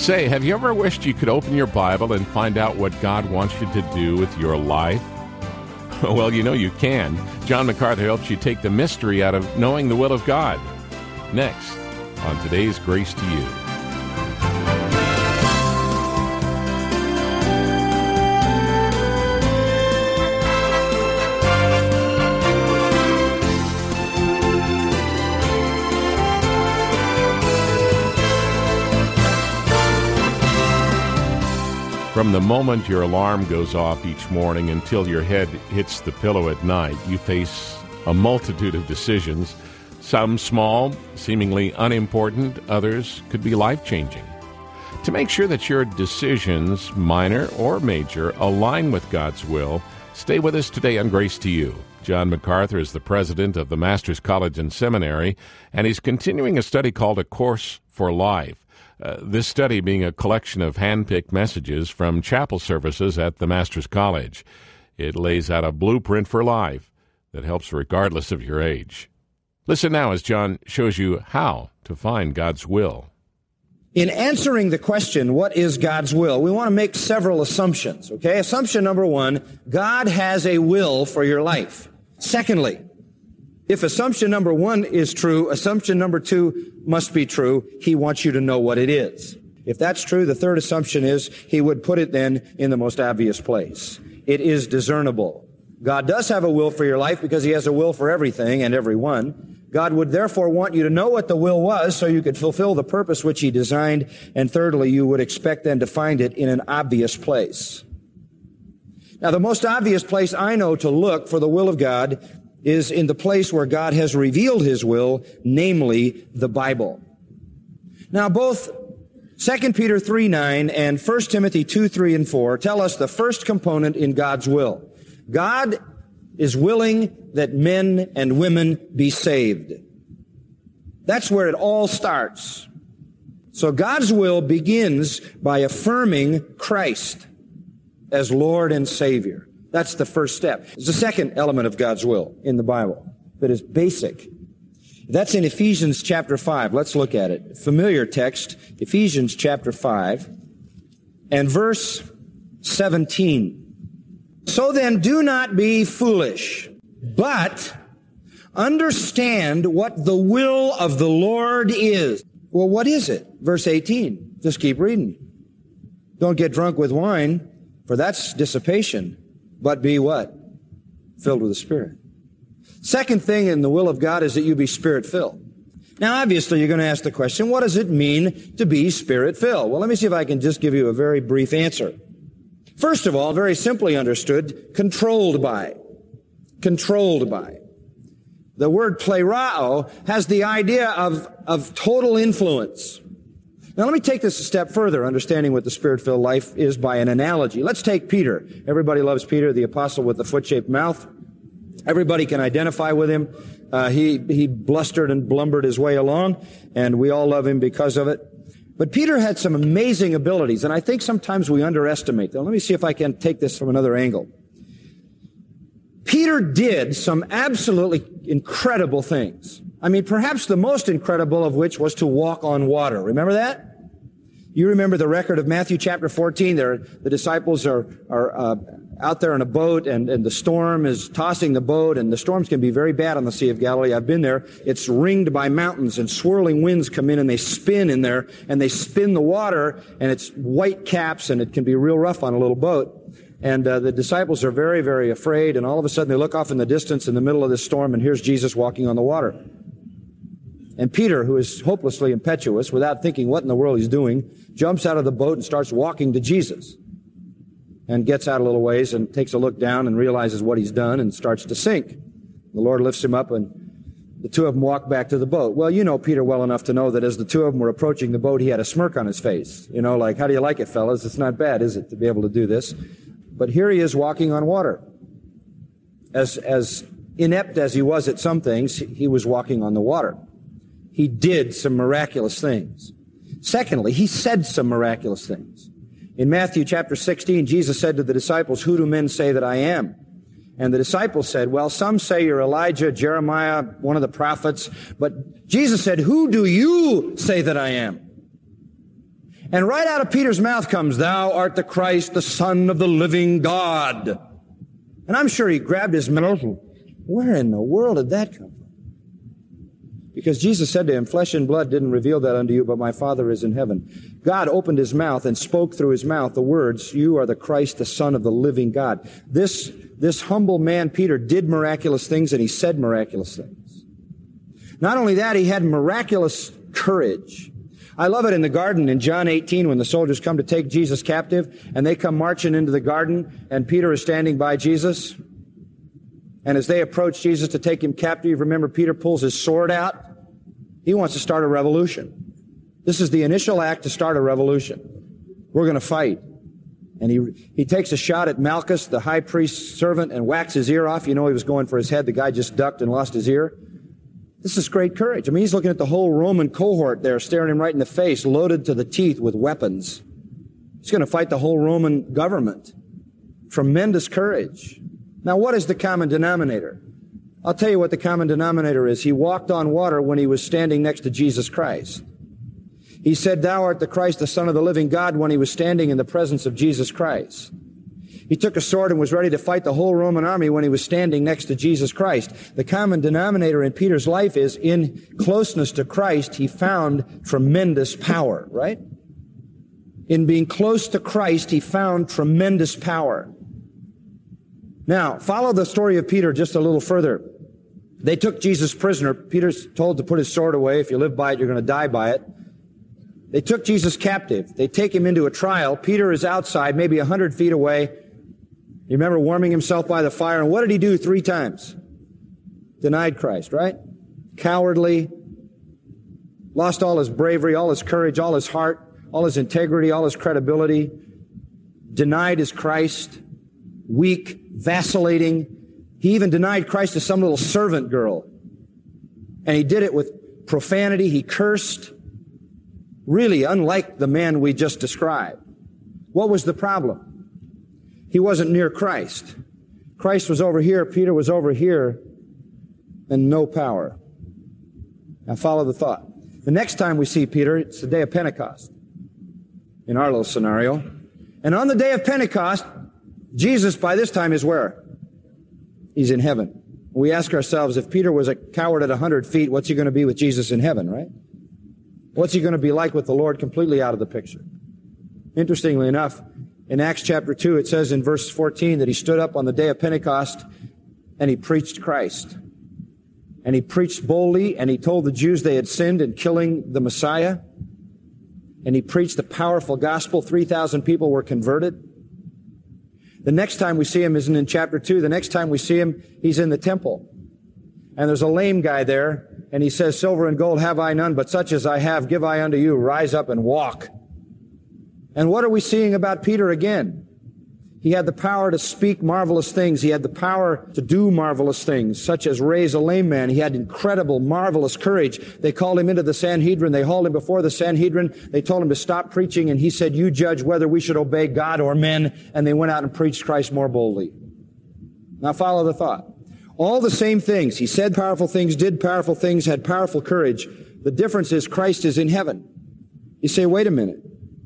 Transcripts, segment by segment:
Say, have you ever wished you could open your Bible and find out what God wants you to do with your life? Well, you know you can. John MacArthur helps you take the mystery out of knowing the will of God. Next, on today's Grace to You. From the moment your alarm goes off each morning until your head hits the pillow at night, you face a multitude of decisions, some small, seemingly unimportant, others could be life-changing. To make sure that your decisions, minor or major, align with God's will, stay with us today on Grace to You. John MacArthur is the president of the Master's College and Seminary, and he's continuing a study called A Course for Life. This study being a collection of hand-picked messages from chapel services at the Master's College. It lays out a blueprint for life that helps regardless of your age. Listen now as John shows you how to find God's will. In answering the question, what is God's will, we want to make several assumptions, okay? Assumption number one, God has a will for your life. Secondly, if assumption number one is true, assumption number two must be true. He wants you to know what it is. If that's true, the third assumption is he would put it then in the most obvious place. It is discernible. God does have a will for your life because he has a will for everything and everyone. God would therefore want you to know what the will was so you could fulfill the purpose which he designed. And thirdly, you would expect then to find it in an obvious place. Now, the most obvious place I know to look for the will of God is in the place where God has revealed his will, namely the Bible. Now, both 2 Peter 3:9 and 1 Timothy 2:3 and 4 tell us the first component in God's will. God is willing that men and women be saved. That's where it all starts. So God's will begins by affirming Christ as Lord and Savior. That's the first step. There's a second element of God's will in the Bible that is basic. That's in Ephesians chapter 5. Let's look at it. Familiar text, Ephesians chapter 5 and verse 17. So then do not be foolish, but understand what the will of the Lord is. Well, what is it? Verse 18. Just keep reading. Don't get drunk with wine, for that's dissipation. But be what? Filled with the Spirit. Second thing in the will of God is that you be Spirit-filled. Now, obviously, you're going to ask the question, what does it mean to be Spirit-filled? Well, let me see if I can just give you a very brief answer. First of all, very simply understood, controlled by. Controlled by. The word plerao has the idea of total influence. Now, let me take this a step further, understanding what the Spirit-filled life is by an analogy. Let's take Peter. Everybody loves Peter, the apostle with the foot-shaped mouth. Everybody can identify with him. He blustered and blumbered his way along, and we all love him because of it. But Peter had some amazing abilities, and I think sometimes we underestimate them. Let me see if I can take this from another angle. Peter did some absolutely incredible things. I mean, perhaps the most incredible of which was to walk on water. Remember that? You remember the record of Matthew chapter 14. The disciples are out there in a boat, and the storm is tossing the boat, and the storms can be very bad on the Sea of Galilee. I've been there. It's ringed by mountains, and swirling winds come in, and they spin in there, and they spin the water, and it's white caps, and it can be real rough on a little boat. And the disciples are very, very afraid, and all of a sudden they look off in the distance in the middle of this storm, and here's Jesus walking on the water. And Peter, who is hopelessly impetuous, without thinking what in the world he's doing, jumps out of the boat and starts walking to Jesus. And gets out a little ways and takes a look down and realizes what he's done and starts to sink. The Lord lifts him up, and the two of them walk back to the boat. Well, you know Peter well enough to know that as the two of them were approaching the boat, he had a smirk on his face. You know, like, how do you like it, fellas? It's not bad, is it, to be able to do this? But here he is walking on water. As inept as he was at some things, he was walking on the water. He did some miraculous things. Secondly, he said some miraculous things. In Matthew chapter 16, Jesus said to the disciples, "Who do men say that I am?" And the disciples said, "Well, some say you're Elijah, Jeremiah, one of the prophets." But Jesus said, "Who do you say that I am?" And right out of Peter's mouth comes, "Thou art the Christ, the Son of the living God." And I'm sure he grabbed his mouth. Where in the world did that come from? Because Jesus said to him, "Flesh and blood didn't reveal that unto you, but my Father is in heaven." God opened his mouth and spoke through his mouth the words, "You are the Christ, the Son of the living God." This humble man, Peter, did miraculous things, and he said miraculous things. Not only that, he had miraculous courage. I love it in the garden in John 18 when the soldiers come to take Jesus captive, and they come marching into the garden, and Peter is standing by Jesus. And as they approach Jesus to take him captive, remember, Peter pulls his sword out. He wants to start a revolution. This is the initial act to start a revolution. We're going to fight. And he takes a shot at Malchus, the high priest's servant, and whacks his ear off. You know, he was going for his head. The guy just ducked and lost his ear. This is great courage. I mean, he's looking at the whole Roman cohort there, staring him right in the face, loaded to the teeth with weapons. He's going to fight the whole Roman government. Tremendous courage. Now, what is the common denominator? I'll tell you what the common denominator is. He walked on water when he was standing next to Jesus Christ. He said, "Thou art the Christ, the Son of the living God," when he was standing in the presence of Jesus Christ. He took a sword and was ready to fight the whole Roman army when he was standing next to Jesus Christ. The common denominator in Peter's life is in closeness to Christ, he found tremendous power, right? In being close to Christ, he found tremendous power. Now, follow the story of Peter just a little further. They took Jesus prisoner. Peter's told to put his sword away. If you live by it, you're going to die by it. They took Jesus captive. They take him into a trial. Peter is outside, maybe 100 feet away. You remember warming himself by the fire. And what did he do 3 times? Denied Christ, right? Cowardly. Lost all his bravery, all his courage, all his heart, all his integrity, all his credibility. Denied his Christ. Weak, vacillating. He even denied Christ to some little servant girl. And he did it with profanity. He cursed. Really unlike the man we just described. What was the problem? He wasn't near Christ. Christ was over here, Peter was over here, and no power. Now follow the thought. The next time we see Peter, it's the day of Pentecost, in our little scenario. And on the day of Pentecost, Jesus by this time is where? He's in heaven. We ask ourselves, if Peter was a coward at 100 feet, what's he going to be with Jesus in heaven, right? What's he going to be like with the Lord completely out of the picture? Interestingly enough, in Acts chapter 2, it says in verse 14 that he stood up on the day of Pentecost and he preached Christ. And he preached boldly, and he told the Jews they had sinned in killing the Messiah. And he preached the powerful gospel. 3,000 people were converted. The next time we see him isn't in chapter 2. The next time we see him, he's in the temple. And there's a lame guy there, and he says, "Silver and gold have I none, but such as I have give I unto you. Rise up and walk." And what are we seeing about Peter again? He had the power to speak marvelous things. He had the power to do marvelous things, such as raise a lame man. He had incredible, marvelous courage. They called him into the Sanhedrin. They hauled him before the Sanhedrin. They told him to stop preaching, and he said, "You judge whether we should obey God or men." And they went out and preached Christ more boldly. Now follow the thought. All the same things. He said powerful things, did powerful things, had powerful courage. The difference is Christ is in heaven. You say, wait a minute.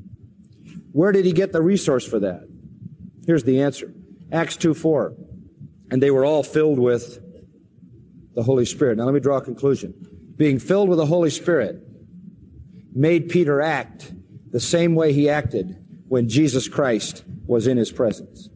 Where did he get the resource for that? Here's the answer. Acts 2:4. And they were all filled with the Holy Spirit. Now let me draw a conclusion. Being filled with the Holy Spirit made Peter act the same way he acted when Jesus Christ was in his presence.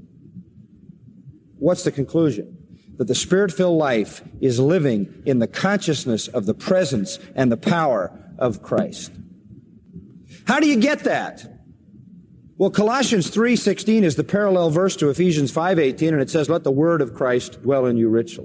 What's the conclusion? That the Spirit-filled life is living in the consciousness of the presence and the power of Christ. How do you get that? Well, Colossians 3:16 is the parallel verse to Ephesians 5:18, and it says, "Let the word of Christ dwell in you richly."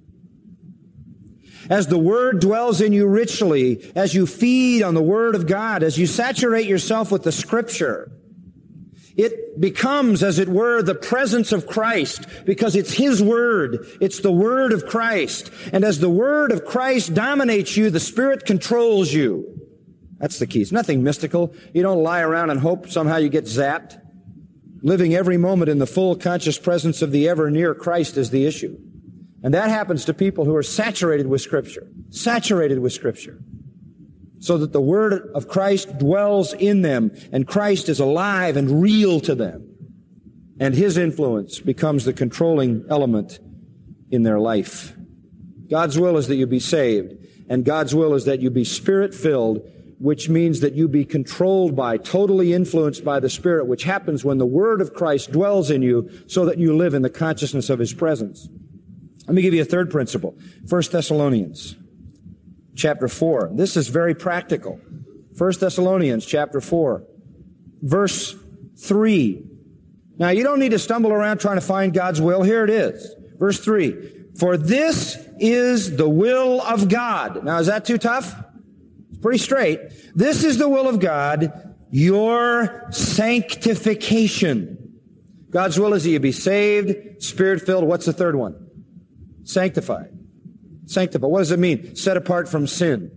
As the word dwells in you richly, as you feed on the word of God, as you saturate yourself with the Scripture, it becomes, as it were, the presence of Christ, because it's His Word. It's the Word of Christ. And as the Word of Christ dominates you, the Spirit controls you. That's the key. It's nothing mystical. You don't lie around and hope somehow you get zapped. Living every moment in the full conscious presence of the ever near Christ is the issue. And that happens to people who are saturated with Scripture. Saturated with Scripture. so that the Word of Christ dwells in them, and Christ is alive and real to them, and His influence becomes the controlling element in their life. God's will is that you be saved, and God's will is that you be Spirit-filled, which means that you be controlled by, totally influenced by the Spirit, which happens when the Word of Christ dwells in you so that you live in the consciousness of His presence. Let me give you a third principle. 1 Thessalonians chapter 4. This is very practical. 1 Thessalonians chapter 4, verse 3. Now, you don't need to stumble around trying to find God's will. Here it is. Verse 3. For this is the will of God. Now, is that too tough? It's pretty straight. This is the will of God, your sanctification. God's will is that you be saved, Spirit-filled. What's the third one? Sanctified. Sanctified. What does it mean? Set apart from sin.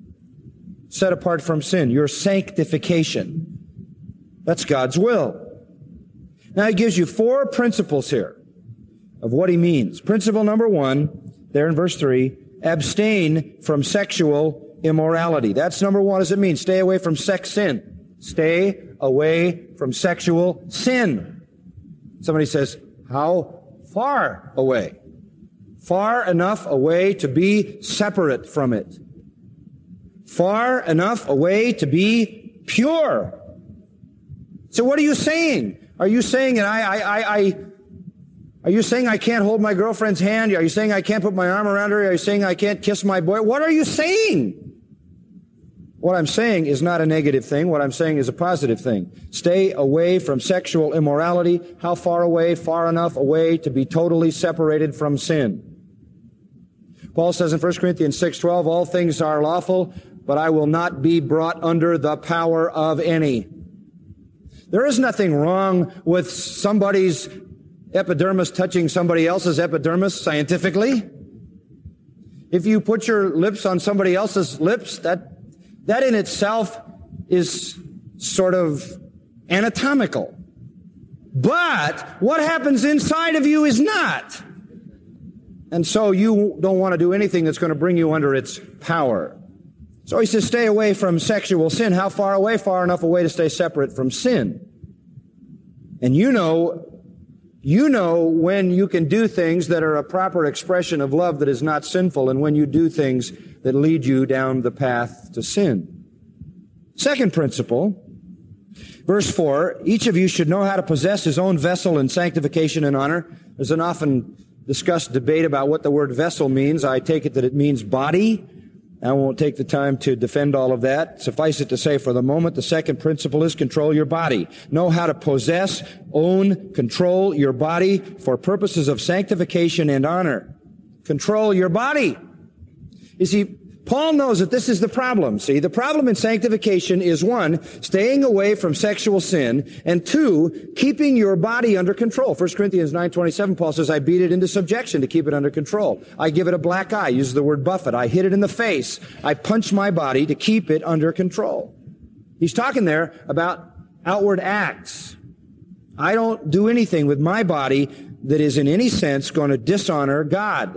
Set apart from sin. Your sanctification. That's God's will. Now, He gives you 4 principles here of what He means. Principle number 1, there in verse 3, abstain from sexual immorality. That's number 1. What does it mean? Stay away from sex sin. Stay away from sexual sin. Somebody says, how far away? Far enough away to be separate from it. Far enough away to be pure. So what are you saying? Are you saying that are you saying I can't hold my girlfriend's hand? Are you saying I can't put my arm around her? Are you saying I can't kiss my boy? What are you saying? What I'm saying is not a negative thing. What I'm saying is a positive thing. Stay away from sexual immorality. How far away? Far enough away to be totally separated from sin. Paul says in 1 Corinthians 6:12, all things are lawful, but I will not be brought under the power of any. There is nothing wrong with somebody's epidermis touching somebody else's epidermis scientifically. If you put your lips on somebody else's lips, that in itself is sort of anatomical. But what happens inside of you is not. And so you don't want to do anything that's going to bring you under its power. So he says, stay away from sexual sin. How far away? Far enough away to stay separate from sin. And you know when you can do things that are a proper expression of love that is not sinful, and when you do things that lead you down the path to sin. Second principle, verse 4, each of you should know how to possess his own vessel in sanctification and honor. There's an often discussed debate about what the word vessel means. I take it that it means body. I won't take the time to defend all of that. Suffice it to say for the moment, the second principle is control your body. Know how to possess, own, control your body for purposes of sanctification and honor. Control your body. You see, Paul knows that this is the problem. See, the problem in sanctification is 1, staying away from sexual sin, and 2, keeping your body under control. 1 Corinthians 9:27, Paul says, I beat it into subjection to keep it under control. I give it a black eye, uses the word buffet. I hit it in the face. I punch my body to keep it under control. He's talking there about outward acts. I don't do anything with my body that is in any sense going to dishonor God.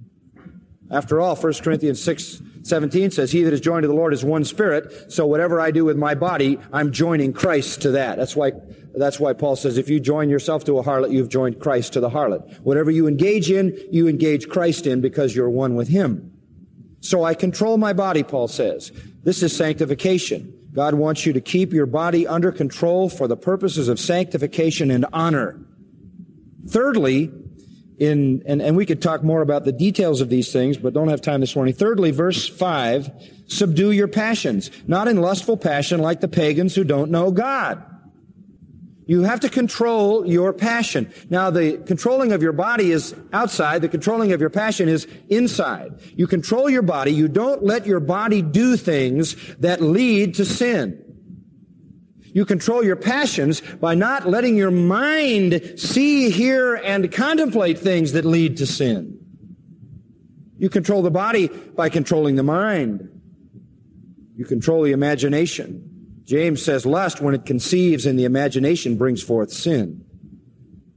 After all, 1 Corinthians 6:17 says, he that is joined to the Lord is one spirit. So whatever I do with my body, I'm joining Christ to that. That's why Paul says, if you join yourself to a harlot, you've joined Christ to the harlot. Whatever you engage in, you engage Christ in because you're one with Him. So I control my body, Paul says. This is sanctification. God wants you to keep your body under control for the purposes of sanctification and honor. Thirdly, and we could talk more about the details of these things, but don't have time this morning. Thirdly, verse 5, subdue your passions, not in lustful passion like the pagans who don't know God. You have to control your passion. Now, the controlling of your body is outside. The controlling of your passion is inside. You control your body. You don't let your body do things that lead to sin. You control your passions by not letting your mind see, hear, and contemplate things that lead to sin. You control the body by controlling the mind. You control the imagination. James says lust, when it conceives in the imagination, brings forth sin.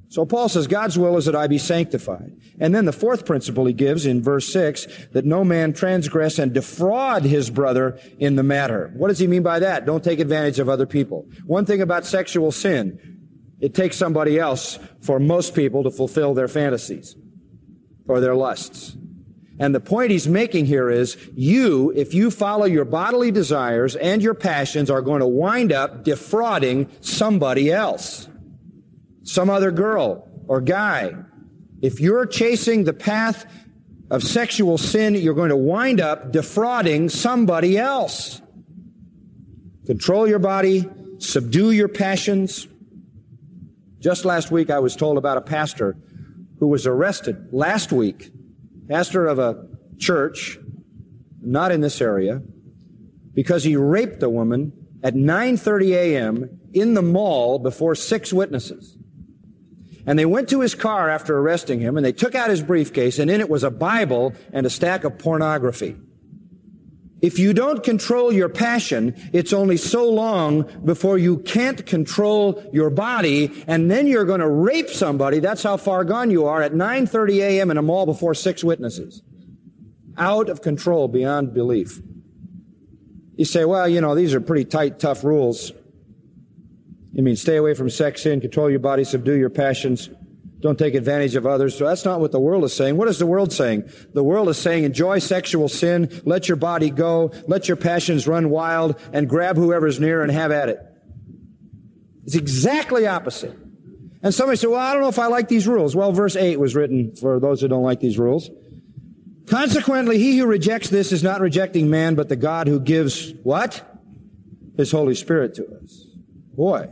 So Paul says God's will is that I be sanctified. And then the fourth principle he gives in verse 6, that no man transgress and defraud his brother in the matter. What does he mean by that? Don't take advantage of other people. One thing about sexual sin, it takes somebody else for most people to fulfill their fantasies or their lusts. And the point he's making here is you, if you follow your bodily desires and your passions, are going to wind up defrauding somebody else. Some other girl or guy. If you're chasing the path of sexual sin, you're going to wind up defrauding somebody else. Control your body, subdue your passions. Just last week I was told about a pastor who was arrested last week, pastor of a church, not in this area, because he raped a woman at 9:30 a.m. in the mall before 6 witnesses. And they went to his car after arresting him, and they took out his briefcase, and in it was a Bible and a stack of pornography. If you don't control your passion, it's only so long before you can't control your body, and then you're going to rape somebody. That's how far gone you are at 9:30 a.m. in a mall before 6 witnesses. Out of control beyond belief. You say, well, these are pretty tight, tough rules. You mean stay away from sex sin, control your body, subdue your passions, don't take advantage of others. So that's not what the world is saying. What is the world saying? The world is saying enjoy sexual sin, let your body go, let your passions run wild, and grab whoever's near and have at it. It's exactly opposite. And somebody said, well, I don't know if I like these rules. Well, verse 8 was written for those who don't like these rules. Consequently, he who rejects this is not rejecting man, but the God who gives what? His Holy Spirit to us. Boy.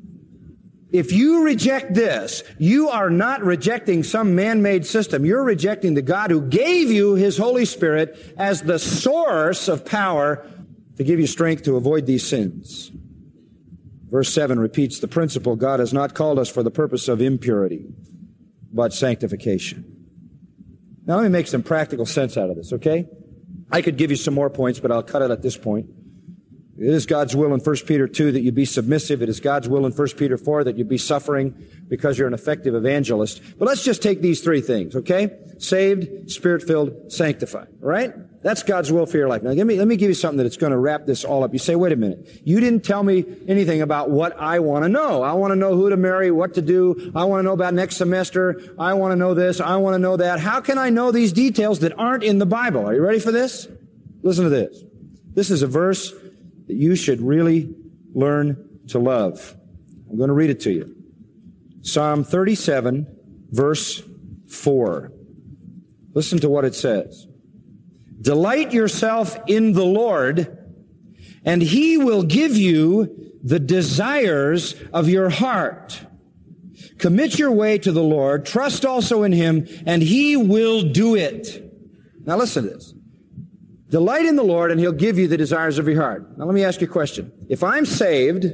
If you reject this, you are not rejecting some man-made system. You're rejecting the God who gave you His Holy Spirit as the source of power to give you strength to avoid these sins. Verse 7 repeats the principle: God has not called us for the purpose of impurity, but sanctification. Now let me make some practical sense out of this, okay? I could give you some more points, but I'll cut it at this point. It is God's will in 1 Peter 2 that you be submissive. It is God's will in 1 Peter 4 that you be suffering because you're an effective evangelist. But let's just take these 3 things, okay? Saved, Spirit-filled, sanctified, all right? That's God's will for your life. Now, let me give you something that's going to wrap this all up. You say, wait a minute. You didn't tell me anything about what I want to know. I want to know who to marry, what to do. I want to know about next semester. I want to know this. I want to know that. How can I know these details that aren't in the Bible? Are you ready for this? Listen to this. This is a verse that you should really learn to love. I'm going to read it to you. Psalm 37, verse 4. Listen to what it says. Delight yourself in the Lord, and He will give you the desires of your heart. Commit your way to the Lord, trust also in Him, and He will do it. Now listen to this. Delight in the Lord, and He'll give you the desires of your heart. Now let me ask you a question. If I'm saved,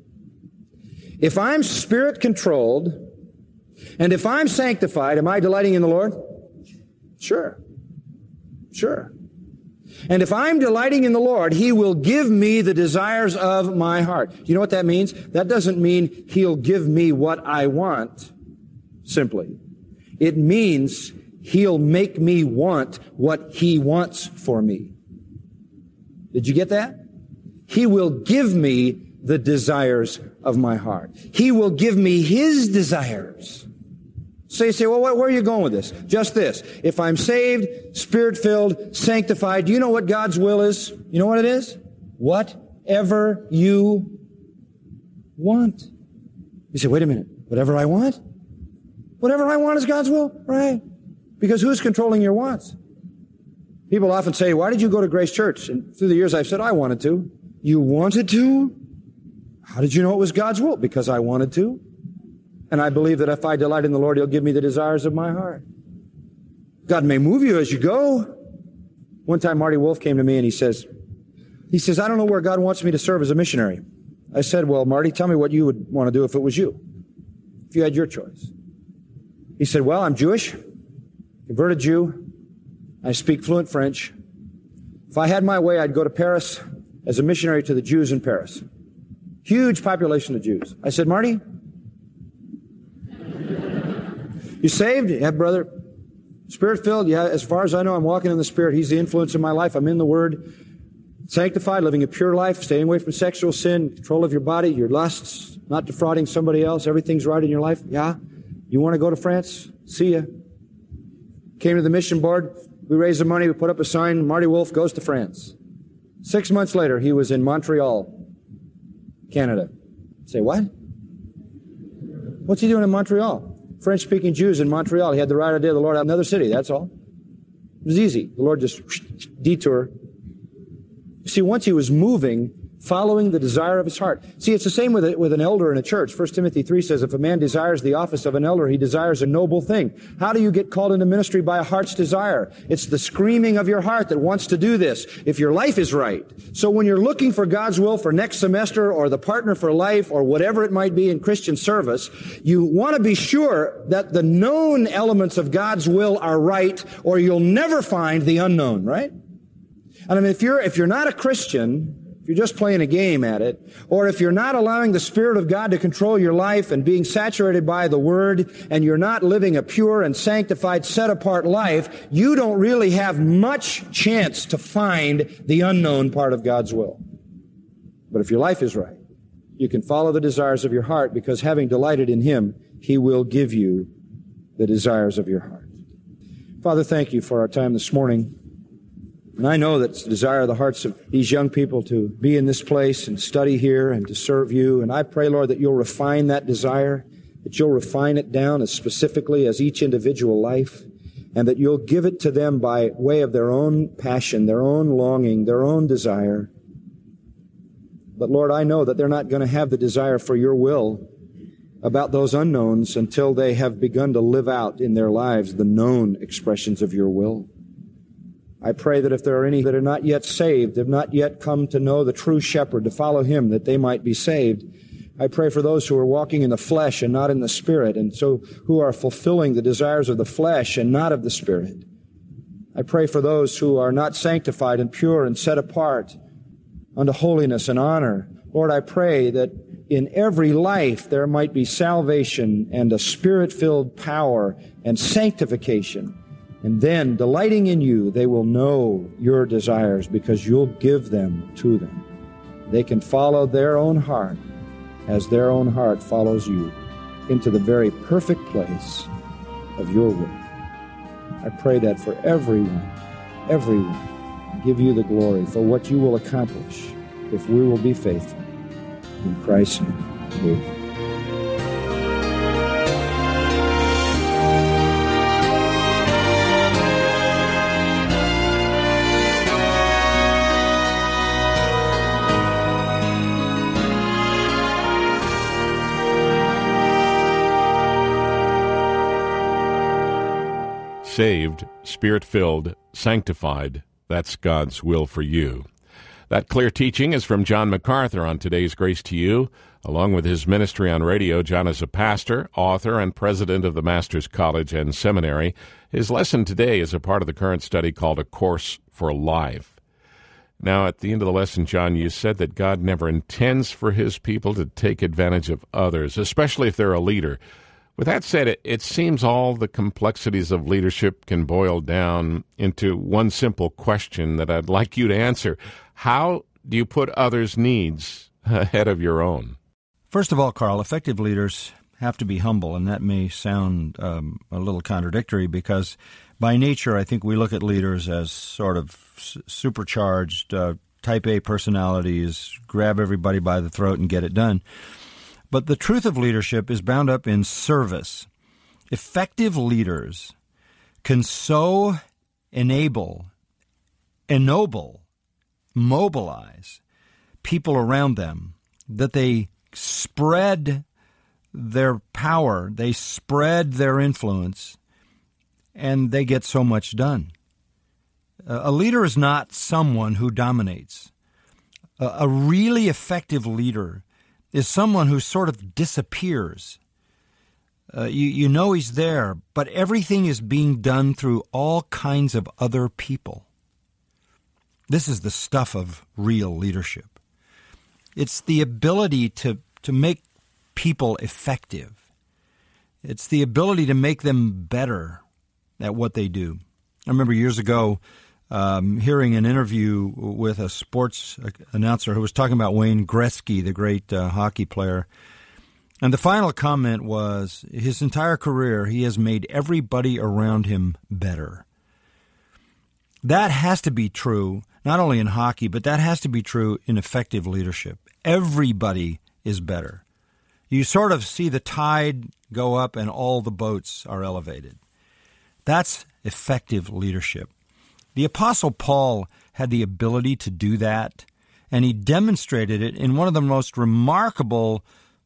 if I'm Spirit-controlled, and if I'm sanctified, am I delighting in the Lord? Sure. Sure. And if I'm delighting in the Lord, He will give me the desires of my heart. Do you know what that means? That doesn't mean He'll give me what I want, simply. It means He'll make me want what He wants for me. Did you get that? He will give me the desires of my heart. He will give me His desires. So you say, well, where are you going with this? Just this. If I'm saved, Spirit-filled, sanctified, do you know what God's will is? You know what it is? Whatever you want. You say, wait a minute. Whatever I want? Whatever I want is God's will? Right. Because who's controlling your wants? People often say, why did you go to Grace Church? And through the years I've said, I wanted to. You wanted to? How did you know it was God's will? Because I wanted to. And I believe that if I delight in the Lord, He'll give me the desires of my heart. God may move you as you go. One time Marty Wolf came to me and he says, I don't know where God wants me to serve as a missionary. I said, well, Marty, tell me what you would want to do if it was you. If you had your choice. He said, well, I'm Jewish, converted Jew. I speak fluent French. If I had my way, I'd go to Paris as a missionary to the Jews in Paris. Huge population of Jews. I said, Marty, You saved? Yeah, brother. Spirit-filled? Yeah, as far as I know, I'm walking in the Spirit. He's the influence in my life. I'm in the Word. Sanctified, living a pure life, staying away from sexual sin, control of your body, your lusts, not defrauding somebody else. Everything's right in your life. Yeah? You want to go to France? See ya. Came to the mission board. We raised the money. We put up a sign. Marty Wolf goes to France. 6 months later, he was in Montreal, Canada. Say, what? What's he doing in Montreal? French-speaking Jews in Montreal. He had the right idea of the Lord out in another city. That's all. It was easy. The Lord just detour. You see, once he was moving, following the desire of his heart. See, it's the same with an elder in a church. 1 Timothy 3 says, if a man desires the office of an elder, he desires a noble thing. How do you get called into ministry? By a heart's desire. It's the screaming of your heart that wants to do this, if your life is right. So when you're looking for God's will for next semester or the partner for life or whatever it might be in Christian service, you want to be sure that the known elements of God's will are right, or you'll never find the unknown, right? And I mean, if you're not a Christian, if you're just playing a game at it, or if you're not allowing the Spirit of God to control your life and being saturated by the Word, and you're not living a pure and sanctified, set-apart life, you don't really have much chance to find the unknown part of God's will. But if your life is right, you can follow the desires of your heart, because having delighted in Him, He will give you the desires of your heart. Father, thank you for our time this morning. And I know that it's the desire of the hearts of these young people to be in this place and study here and to serve you. And I pray, Lord, that you'll refine that desire, that you'll refine it down as specifically as each individual life, and that you'll give it to them by way of their own passion, their own longing, their own desire. But Lord, I know that they're not going to have the desire for your will about those unknowns until they have begun to live out in their lives the known expressions of your will. I pray that if there are any that are not yet saved, have not yet come to know the true shepherd, to follow him, that they might be saved. I pray for those who are walking in the flesh and not in the Spirit, and so who are fulfilling the desires of the flesh and not of the Spirit. I pray for those who are not sanctified and pure and set apart unto holiness and honor. Lord, I pray that in every life there might be salvation and a Spirit-filled power and sanctification. And then, delighting in you, they will know your desires because you'll give them to them. They can follow their own heart as their own heart follows you into the very perfect place of your will. I pray that for everyone, give you the glory for what you will accomplish if we will be faithful. In Christ's name, amen. Saved, Spirit-filled, sanctified. That's God's will for you. That clear teaching is from John MacArthur on today's Grace to You. Along with his ministry on radio, John is a pastor, author, and president of the Master's College and Seminary. His lesson today is a part of the current study called A Course for Life. Now, at the end of the lesson, John, you said that God never intends for his people to take advantage of others, especially if they're a leader. With that said, it seems all the complexities of leadership can boil down into one simple question that I'd like you to answer. How do you put others' needs ahead of your own? First of all, Carl, effective leaders have to be humble, and that may sound a little contradictory because by nature I think we look at leaders as sort of supercharged type A personalities, grab everybody by the throat and get it done. But the truth of leadership is bound up in service. Effective leaders can so ennoble, mobilize people around them that they spread their power, they spread their influence, and they get so much done. A leader is not someone who dominates. A really effective leader is someone who sort of disappears. You know he's there, but everything is being done through all kinds of other people. This is the stuff of real leadership. It's the ability to make people effective. It's the ability to make them better at what they do. I remember years ago hearing an interview with a sports announcer who was talking about Wayne Gretzky, the great hockey player. And the final comment was, his entire career, he has made everybody around him better. That has to be true, not only in hockey, but that has to be true in effective leadership. Everybody is better. You sort of see the tide go up and all the boats are elevated. That's effective leadership. The Apostle Paul had the ability to do that, and he demonstrated it in one of the most remarkable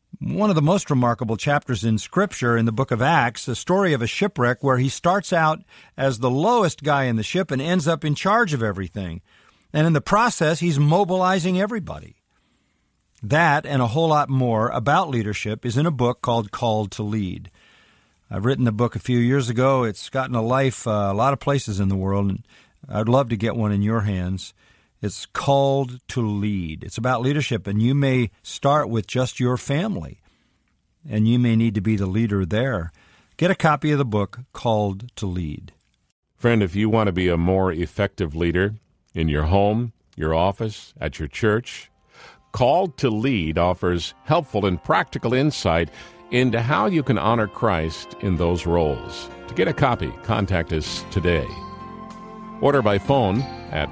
chapters in Scripture in the book of Acts, the story of a shipwreck where he starts out as the lowest guy in the ship and ends up in charge of everything. And in the process, he's mobilizing everybody. That and a whole lot more about leadership is in a book called Called to Lead. I've written the book a few years ago. It's gotten a life a lot of places in the world, and I'd love to get one in your hands. It's Called to Lead. It's about leadership, and you may start with just your family, and you may need to be the leader there. Get a copy of the book, Called to Lead. Friend, if you want to be a more effective leader in your home, your office, at your church, Called to Lead offers helpful and practical insight into how you can honor Christ in those roles. To get a copy, contact us today. Order by phone at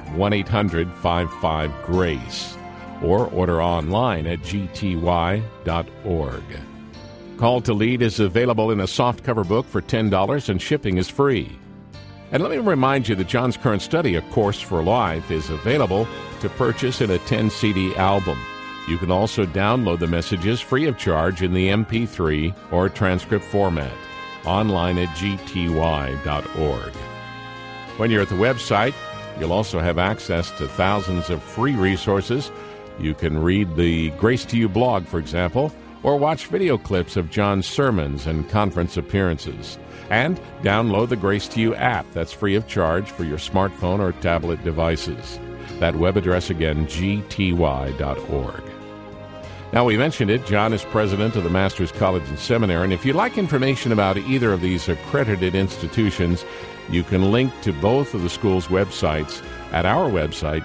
1-800-55-GRACE or order online at gty.org. Called to Lead is available in a softcover book for $10 and shipping is free. And let me remind you that John's current study, A Course for Life, is available to purchase in a 10-CD album. You can also download the messages free of charge in the MP3 or transcript format, online at gty.org. When you're at the website, you'll also have access to thousands of free resources. You can read the Grace to You blog, for example, or watch video clips of John's sermons and conference appearances. And download the Grace to You app that's free of charge for your smartphone or tablet devices. That web address again, gty.org. Now, we mentioned it, John is president of the Masters College and Seminary, and if you'd like information about either of these accredited institutions, you can link to both of the schools' websites at our website,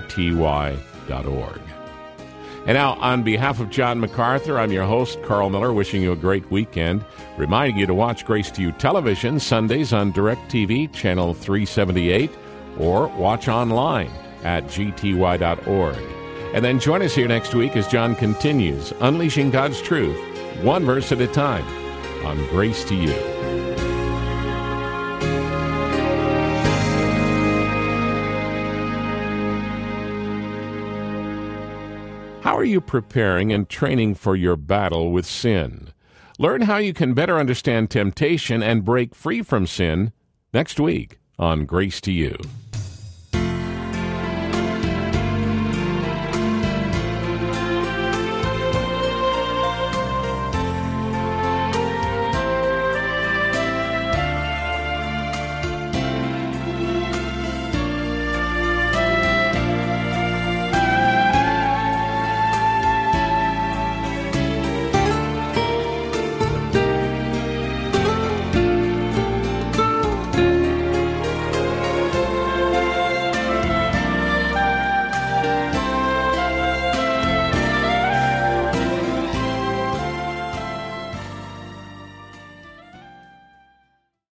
gty.org. And now, on behalf of John MacArthur, I'm your host, Carl Miller, wishing you a great weekend, reminding you to watch Grace to You television Sundays on DirecTV, channel 378, or watch online at gty.org. And then join us here next week as John continues unleashing God's truth, one verse at a time, on Grace to You. How are you preparing and training for your battle with sin? Learn how you can better understand temptation and break free from sin next week on Grace to You.